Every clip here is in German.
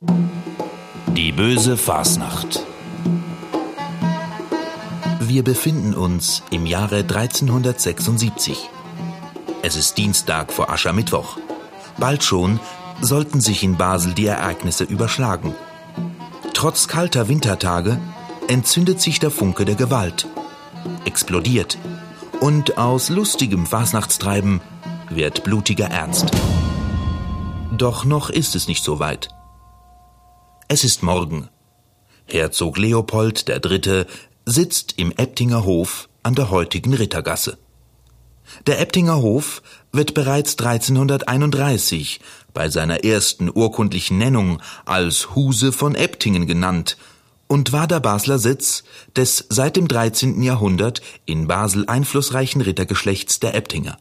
Die böse Fasnacht. Wir befinden uns im Jahre 1376. Es ist Dienstag vor Aschermittwoch. Bald schon sollten sich in Basel die Ereignisse überschlagen. Trotz kalter Wintertage entzündet sich der Funke der Gewalt, explodiert und aus lustigem Fasnachtstreiben wird blutiger Ernst. Doch noch ist es nicht so weit. Es ist morgen. Herzog Leopold III. Sitzt im Eptinger Hof an der heutigen Rittergasse. Der Eptinger Hof wird bereits 1331 bei seiner ersten urkundlichen Nennung als Huse von Eptingen genannt und war der Basler Sitz des seit dem 13. Jahrhundert in Basel einflussreichen Rittergeschlechts der Eptinger.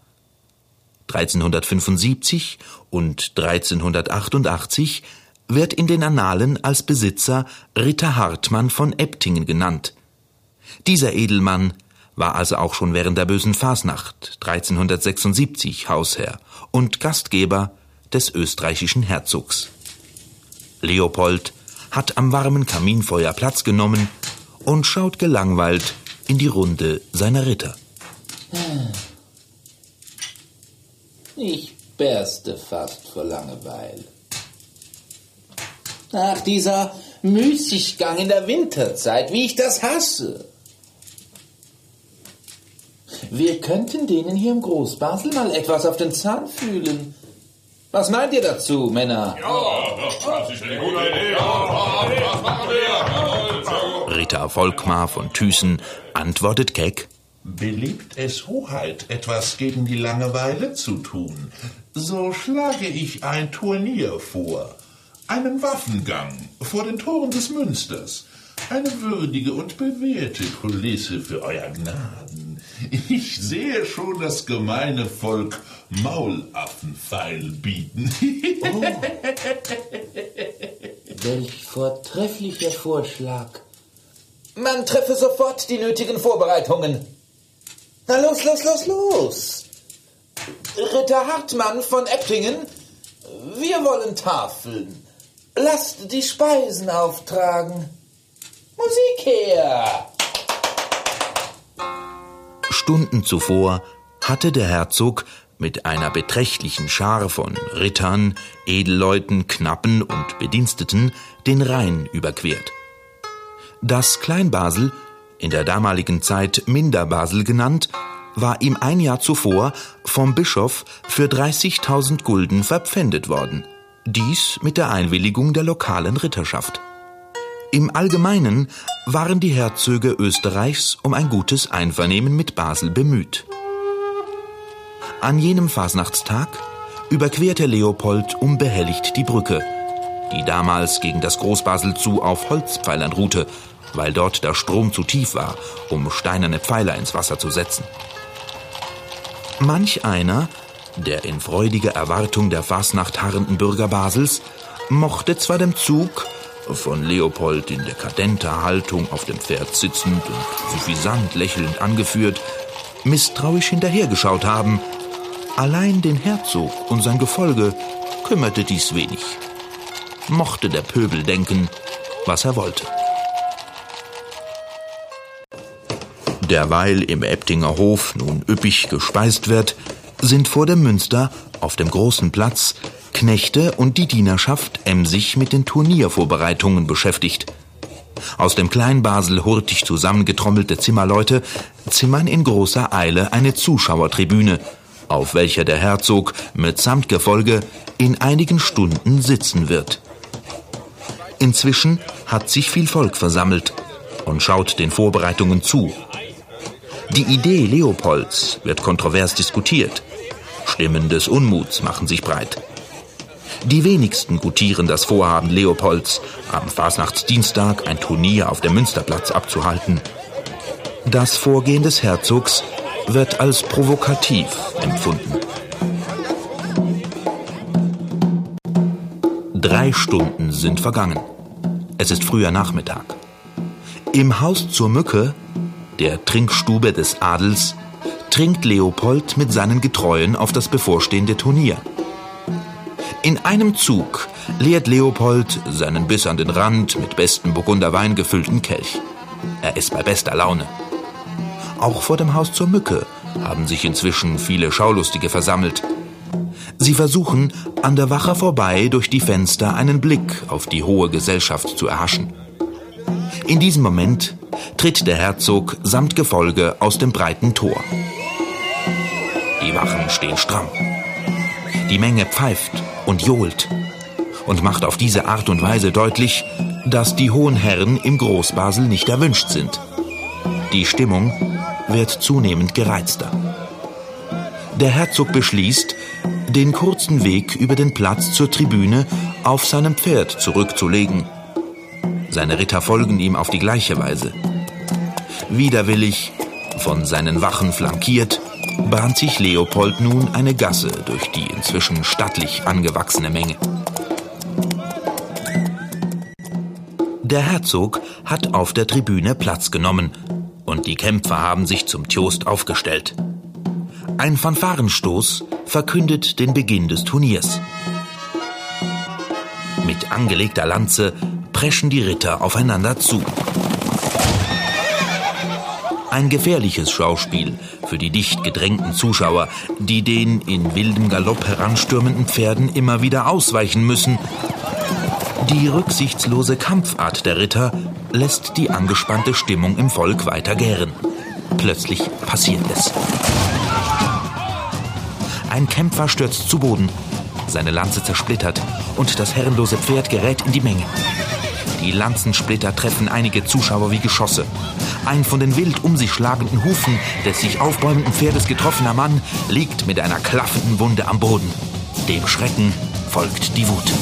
1375 und 1388 wird in den Annalen als Besitzer Ritter Hartmann von Eptingen genannt. Dieser Edelmann war also auch schon während der bösen Fasnacht 1376 Hausherr und Gastgeber des österreichischen Herzogs. Leopold hat am warmen Kaminfeuer Platz genommen und schaut gelangweilt in die Runde seiner Ritter. Ich berste fast vor Langeweile. Ach, dieser Müßiggang in der Winterzeit, wie ich das hasse. Wir könnten denen hier im Großbasel mal etwas auf den Zahn fühlen. Was meint ihr dazu, Männer? Ritter Volkmar von Thüßen antwortet keck: Beliebt es Hoheit, etwas gegen die Langeweile zu tun, so schlage ich ein Turnier vor. Einen Waffengang vor den Toren des Münsters. Eine würdige und bewährte Kulisse für euer Gnaden. Ich sehe schon das gemeine Volk Maulaffenpfeil bieten. Oh, welch vortrefflicher Vorschlag. Man treffe sofort die nötigen Vorbereitungen. Na los. Ritter Hartmann von Eptingen, wir wollen tafeln. Lasst die Speisen auftragen. Musik her! Stunden zuvor hatte der Herzog mit einer beträchtlichen Schar von Rittern, Edelleuten, Knappen und Bediensteten den Rhein überquert. Das Kleinbasel, in der damaligen Zeit Minderbasel genannt, war ihm ein Jahr zuvor vom Bischof für 30.000 Gulden verpfändet worden. Dies mit der Einwilligung der lokalen Ritterschaft. Im Allgemeinen waren die Herzöge Österreichs um ein gutes Einvernehmen mit Basel bemüht. An jenem Fasnachtstag überquerte Leopold unbehelligt die Brücke, die damals gegen das Großbasel zu auf Holzpfeilern ruhte, weil dort der Strom zu tief war, um steinerne Pfeiler ins Wasser zu setzen. Manch einer, der in freudiger Erwartung der Fasnacht harrenden Bürger Basels, mochte zwar dem Zug, von Leopold in dekadenter Haltung auf dem Pferd sitzend und suffisant lächelnd angeführt, misstrauisch hinterhergeschaut haben. Allein den Herzog und sein Gefolge kümmerte dies wenig. Mochte der Pöbel denken, was er wollte. Derweil im Eptinger Hof nun üppig gespeist wird, sind vor dem Münster auf dem großen Platz Knechte und die Dienerschaft emsig mit den Turniervorbereitungen beschäftigt. Aus dem Kleinbasel hurtig zusammengetrommelte Zimmerleute zimmern in großer Eile eine Zuschauertribüne, auf welcher der Herzog mitsamt Gefolge in einigen Stunden sitzen wird. Inzwischen hat sich viel Volk versammelt und schaut den Vorbereitungen zu. Die Idee Leopolds wird kontrovers diskutiert. Stimmen des Unmuts machen sich breit. Die wenigsten gutieren das Vorhaben Leopolds, am Fasnachtsdienstag ein Turnier auf dem Münsterplatz abzuhalten. Das Vorgehen des Herzogs wird als provokativ empfunden. 3 Stunden sind vergangen. Es ist früher Nachmittag. Im Haus zur Mücke, der Trinkstube des Adels, trinkt Leopold mit seinen Getreuen auf das bevorstehende Turnier. In einem Zug leert Leopold seinen bis an den Rand mit bestem Burgunderwein gefüllten Kelch. Er ist bei bester Laune. Auch vor dem Haus zur Mücke haben sich inzwischen viele Schaulustige versammelt. Sie versuchen, an der Wache vorbei durch die Fenster einen Blick auf die hohe Gesellschaft zu erhaschen. In diesem Moment tritt der Herzog samt Gefolge aus dem breiten Tor. Die Wachen stehen stramm. Die Menge pfeift und johlt und macht auf diese Art und Weise deutlich, dass die hohen Herren im Großbasel nicht erwünscht sind. Die Stimmung wird zunehmend gereizter. Der Herzog beschließt, den kurzen Weg über den Platz zur Tribüne auf seinem Pferd zurückzulegen. Seine Ritter folgen ihm auf die gleiche Weise. Widerwillig, von seinen Wachen flankiert, bahnt sich Leopold nun eine Gasse durch die inzwischen stattlich angewachsene Menge. Der Herzog hat auf der Tribüne Platz genommen und die Kämpfer haben sich zum Tjost aufgestellt. Ein Fanfarenstoß verkündet den Beginn des Turniers. Mit angelegter Lanze preschen die Ritter aufeinander zu. Ein gefährliches Schauspiel für die dicht gedrängten Zuschauer, die den in wildem Galopp heranstürmenden Pferden immer wieder ausweichen müssen. Die rücksichtslose Kampfart der Ritter lässt die angespannte Stimmung im Volk weiter gären. Plötzlich passiert es. Ein Kämpfer stürzt zu Boden, seine Lanze zersplittert und das herrenlose Pferd gerät in die Menge. Die Lanzensplitter treffen einige Zuschauer wie Geschosse. Ein von den wild um sich schlagenden Hufen des sich aufbäumenden Pferdes getroffener Mann liegt mit einer klaffenden Wunde am Boden. Dem Schrecken folgt die Wut.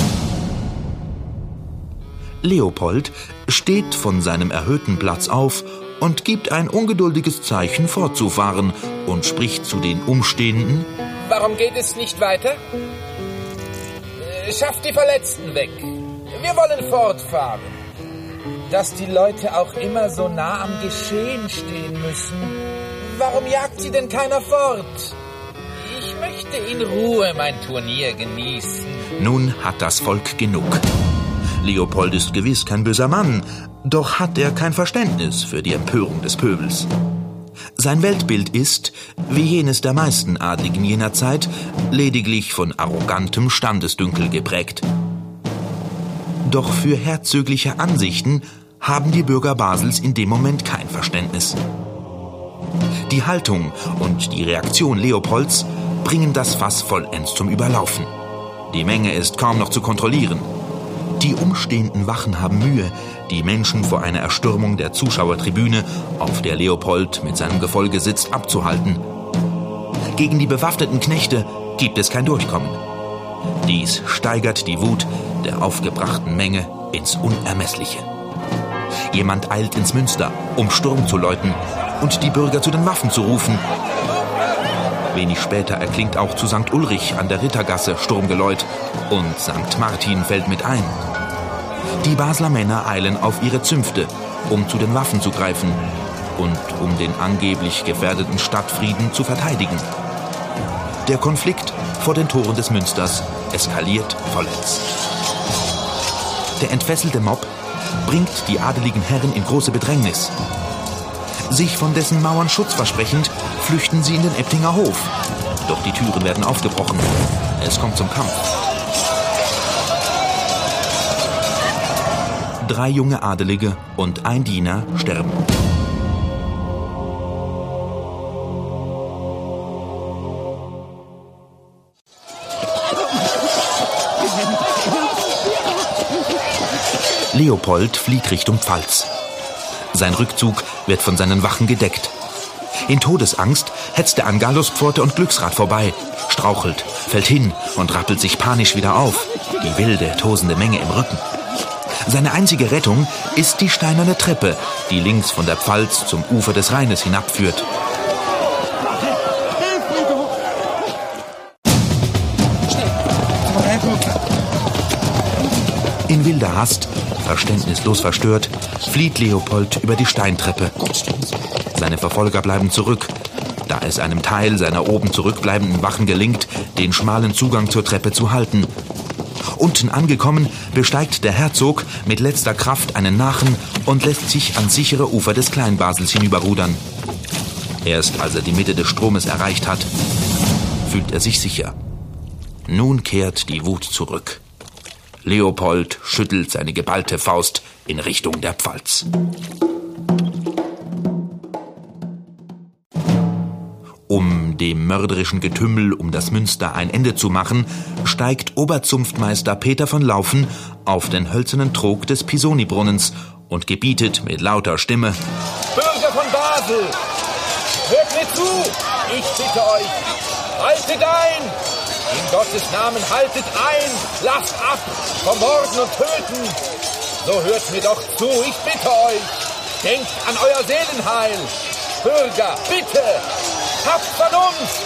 Leopold steht von seinem erhöhten Platz auf und gibt ein ungeduldiges Zeichen fortzufahren und spricht zu den Umstehenden: Warum geht es nicht weiter? Schafft die Verletzten weg. Wir wollen fortfahren. Dass die Leute auch immer so nah am Geschehen stehen müssen. Warum jagt sie denn keiner fort? Ich möchte in Ruhe mein Turnier genießen. Nun hat das Volk genug. Leopold ist gewiss kein böser Mann, doch hat er kein Verständnis für die Empörung des Pöbels. Sein Weltbild ist, wie jenes der meisten Adligen jener Zeit, lediglich von arrogantem Standesdünkel geprägt. Doch für herzögliche Ansichten haben die Bürger Basels in dem Moment kein Verständnis. Die Haltung und die Reaktion Leopolds bringen das Fass vollends zum Überlaufen. Die Menge ist kaum noch zu kontrollieren. Die umstehenden Wachen haben Mühe, die Menschen vor einer Erstürmung der Zuschauertribüne, auf der Leopold mit seinem Gefolge sitzt, abzuhalten. Gegen die bewaffneten Knechte gibt es kein Durchkommen. Dies steigert die Wut der aufgebrachten Menge ins Unermessliche. Jemand eilt ins Münster, um Sturm zu läuten und die Bürger zu den Waffen zu rufen. Wenig später erklingt auch zu St. Ulrich an der Rittergasse Sturmgeläut und St. Martin fällt mit ein. Die Basler Männer eilen auf ihre Zünfte, um zu den Waffen zu greifen und um den angeblich gefährdeten Stadtfrieden zu verteidigen. Der Konflikt vor den Toren des Münsters eskaliert vollends. Der entfesselte Mob bringt die adeligen Herren in große Bedrängnis. Sich von dessen Mauern Schutz versprechend, flüchten sie in den Eptinger Hof. Doch die Türen werden aufgebrochen. Es kommt zum Kampf. 3 junge Adelige und ein Diener sterben. Leopold flieht Richtung Pfalz. Sein Rückzug wird von seinen Wachen gedeckt. In Todesangst hetzt er an Galluspforte und Glücksrad vorbei, strauchelt, fällt hin und rappelt sich panisch wieder auf, die wilde, tosende Menge im Rücken. Seine einzige Rettung ist die steinerne Treppe, die links von der Pfalz zum Ufer des Rheines hinabführt. In wilder Hast, verständnislos verstört, flieht Leopold über die Steintreppe. Seine Verfolger bleiben zurück. da es einem Teil seiner oben zurückbleibenden Wachen gelingt, den schmalen Zugang zur Treppe zu halten. Unten angekommen, besteigt der Herzog mit letzter Kraft einen Nachen und lässt sich ans sichere Ufer des Kleinbasels hinüberrudern. Erst als er die Mitte des Stromes erreicht hat, fühlt er sich sicher. Nun kehrt die Wut zurück. Leopold schüttelt seine geballte Faust in Richtung der Pfalz. Um dem mörderischen Getümmel um das Münster ein Ende zu machen, steigt Oberzunftmeister Peter von Laufen auf den hölzernen Trog des Pisoni-Brunnens und gebietet mit lauter Stimme: Bürger von Basel, hört mir zu, ich bitte euch, haltet ein! In Gottes Namen haltet ein! Lasst ab vom Morden und Töten! So hört mir doch zu, ich bitte euch! Denkt an euer Seelenheil! Bürger, bitte! Habt Vernunft!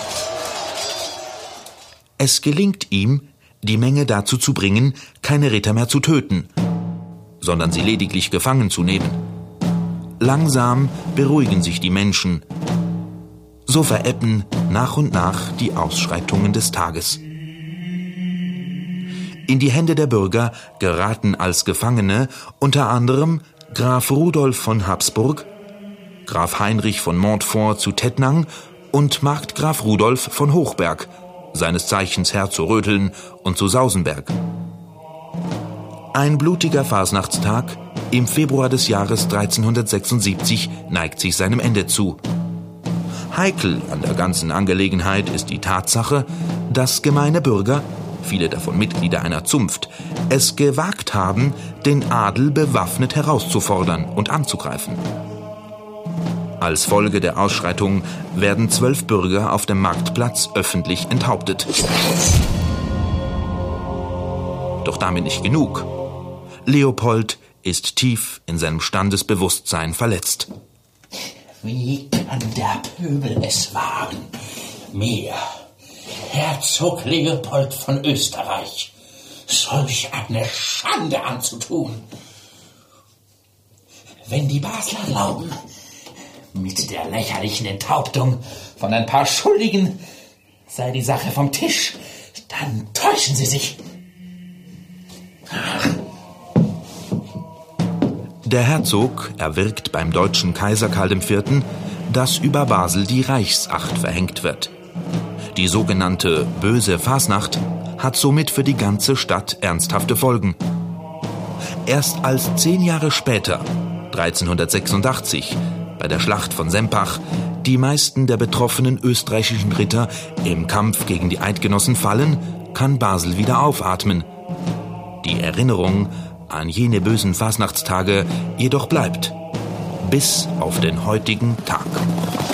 Es gelingt ihm, die Menge dazu zu bringen, keine Ritter mehr zu töten, sondern sie lediglich gefangen zu nehmen. Langsam beruhigen sich die Menschen. So verebben nach und nach die Ausschreitungen des Tages. In die Hände der Bürger geraten als Gefangene unter anderem Graf Rudolf von Habsburg, Graf Heinrich von Montfort zu Tettnang und Markgraf Rudolf von Hochberg, seines Zeichens Herr zu Röteln und zu Sausenberg. Ein blutiger Fasnachtstag im Februar des Jahres 1376 neigt sich seinem Ende zu. Heikel an der ganzen Angelegenheit ist die Tatsache, dass gemeine Bürger, viele davon Mitglieder einer Zunft, es gewagt haben, den Adel bewaffnet herauszufordern und anzugreifen. Als Folge der Ausschreitung werden 12 Bürger auf dem Marktplatz öffentlich enthauptet. Doch damit nicht genug. Leopold ist tief in seinem Standesbewusstsein verletzt. Wie kann der Pöbel es wagen, mir, Herzog Leopold von Österreich, solch eine Schande anzutun? Wenn die Basler glauben, mit der lächerlichen Enthauptung von ein paar Schuldigen sei die Sache vom Tisch, dann täuschen sie sich. Der Herzog erwirkt beim deutschen Kaiser Karl IV., dass über Basel die Reichsacht verhängt wird. Die sogenannte Böse Fasnacht hat somit für die ganze Stadt ernsthafte Folgen. Erst als 10 Jahre später, 1386, bei der Schlacht von Sempach, die meisten der betroffenen österreichischen Ritter im Kampf gegen die Eidgenossen fallen, kann Basel wieder aufatmen. Die Erinnerung an jene bösen Fasnachtstage jedoch bleibt, bis auf den heutigen Tag.